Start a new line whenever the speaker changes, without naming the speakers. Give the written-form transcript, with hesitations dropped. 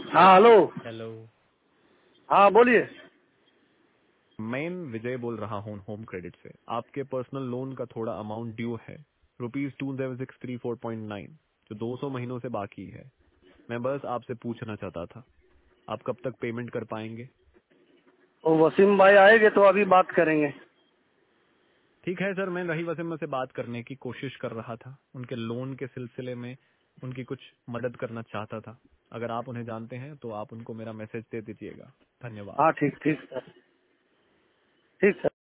हाँ hello.
Hello.
हाँ बोलिए।
मैं विजय बोल रहा हूँ होम क्रेडिट से। आपके पर्सनल लोन का थोड़ा अमाउंट ड्यू है, ₹27,634.9, जो 200 महीनों से बाकी है। मैं बस आपसे पूछना चाहता था, आप कब तक पेमेंट कर पाएंगे?
वो वसीम भाई आएंगे तो अभी बात करेंगे।
ठीक है सर, मैं वही वसीम से बात करने की कोशिश कर रहा था। उनके लोन के सिलसिले में उनकी कुछ मदद करना चाहता था। अगर आप उन्हें जानते हैं तो आप उनको मेरा मैसेज दे दीजिएगा। धन्यवाद।
हाँ ठीक ठीक सर। ठीक सर।